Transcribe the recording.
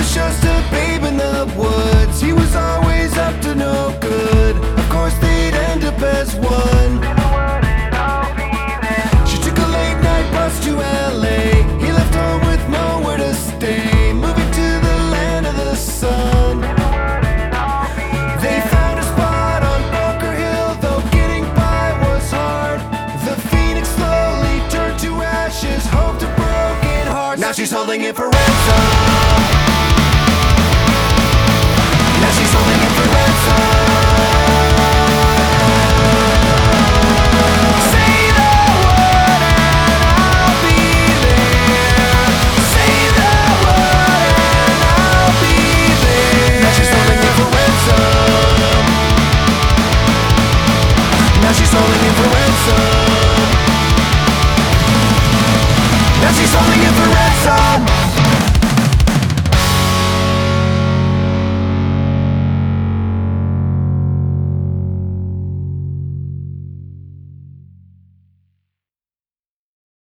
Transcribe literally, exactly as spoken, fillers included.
was just a babe in the woods. He was always up to no good. Of course they'd end up as one. She took a late night bus to L A. He left home with nowhere to stay, moving to the land of the sun. They found a spot on Bunker Hill, though getting by was hard. The phoenix slowly turned to ashes, home to broken hearts. Now she's holding it for ransom. Now she's holding it for ransom. Say the word and I'll be there. Say the word and I'll be there. Now she's holding it for ransom. Now she's holding it for ransom. Now she's holding it for ransom.